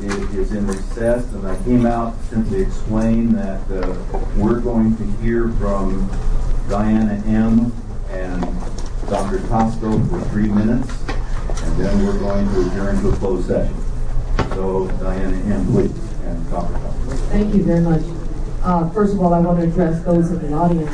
is in recess, and I came out to simply explain that we're going to hear from Diana M. and Dr. Tosco for 3 minutes, and then we're going to adjourn to a closed session. So, Diana M., please, and Dr. Tosco. Thank you very much. First of all, I want to address those in the audience.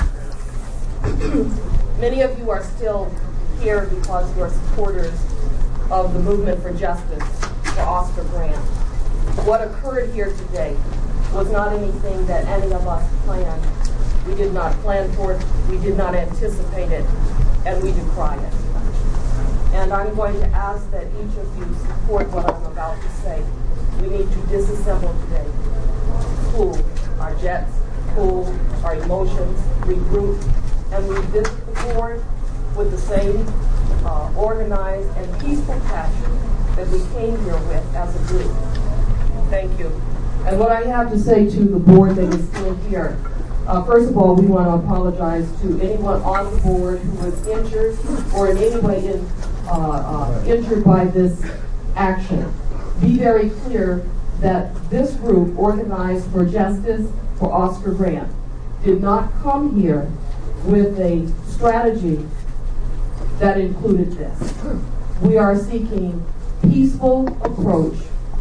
Many of you are still here because you are supporters of the movement for justice for Oscar Grant. What occurred here today was not anything that any of us planned. We did not plan for it, we did not anticipate it, and we decry it. And I'm going to ask that each of you support what I'm about to say. We need to disassemble today, cool our jets, cool our emotions, regroup, and revisit the board with the same organized and peaceful passion that we came here with as a group. Thank you. And what I have to say to the board that is still here, first of all, we want to apologize to anyone on the board who was injured or in any way injured by this action. Be very clear that this group, Organized for Justice for Oscar Grant, did not come here with a strategy that included this. We are seeking peaceful approach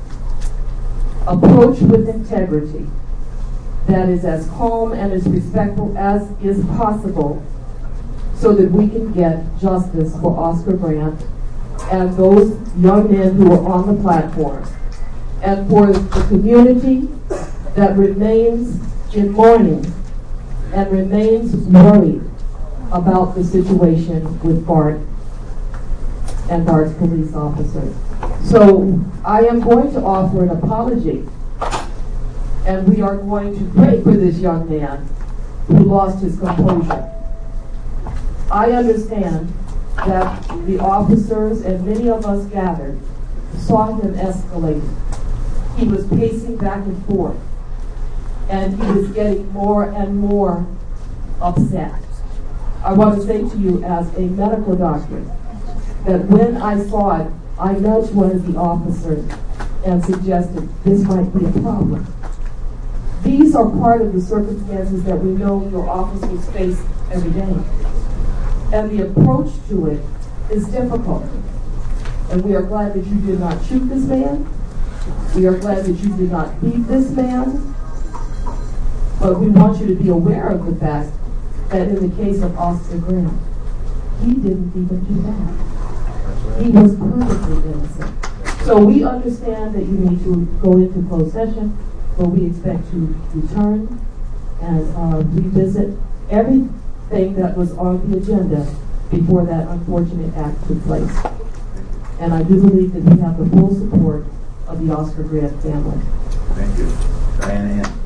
with integrity that is as calm and as respectful as is possible so that we can get justice for Oscar Grant and those young men who are on the platform, and for the community that remains in mourning and remains worried about the situation with BART and BART's police officers. So I am going to offer an apology, and we are going to pray for this young man who lost his composure. I understand that the officers and many of us gathered saw him escalate. He was pacing back and forth, and he was getting more and more upset. I want to say to you as a medical doctor that when I saw it, I nudged one of the officers and suggested this might be a problem. These are part of the circumstances that we know your officers face every day. And the approach to it is difficult. And we are glad that you did not shoot this man. We are glad that you did not beat this man. But we want you to be aware of the fact that in the case of Oscar Grant, he didn't even do that. He was perfectly innocent. So we understand that you need to go into closed session, but we expect to return and revisit everything that was on the agenda before that unfortunate act took place. And I do believe that we have the full support of the Oscar Grant family. Thank you. Diana Ann.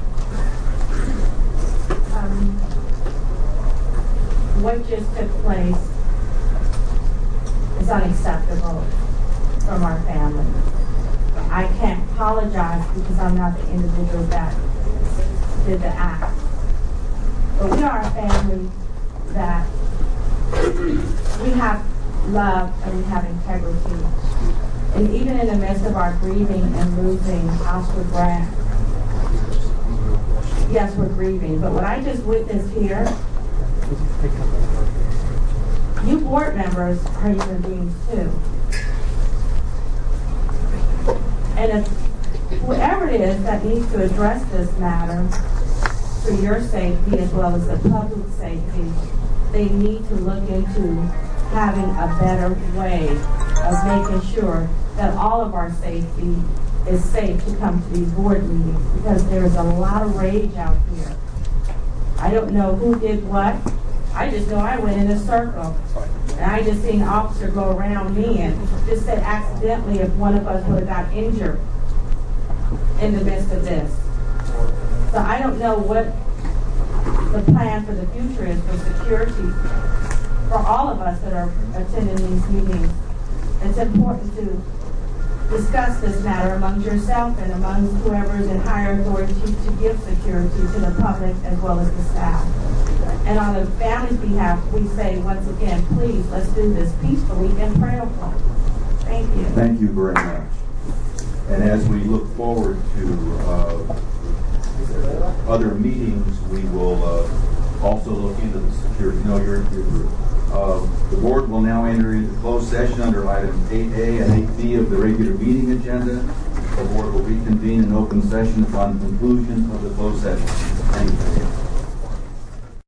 What just took place is unacceptable from our family. I can't apologize because I'm not the individual that did the act. But we are a family that we have love and we have integrity. And even in the midst of our grieving and losing Oscar Grant, yes, we're grieving. But what I just witnessed here, you board members are human beings too. And if whoever it is that needs to address this matter for your safety as well as the public safety, they need to look into having a better way of making sure that all of our safety is safe to come to these board meetings, because there is a lot of rage out here. I don't know who did what. I just know I went in a circle. And I just seen an officer go around me and just said accidentally if one of us would have got injured in the midst of this. So I don't know what the plan for the future is for security for all of us that are attending these meetings. It's important to discuss this matter amongst yourself and amongst whoever is in higher authority to give security to the public as well as the staff. And on the family's behalf, we say once again, please, let's do this peacefully and prayerfully. Thank you. Thank you very much. And as we look forward to other meetings, we will also look into the security. No, you're through. The board will now enter into closed session under items 8A and 8B of the regular meeting agenda. The board will reconvene in open session upon conclusion of the closed session. Thank you.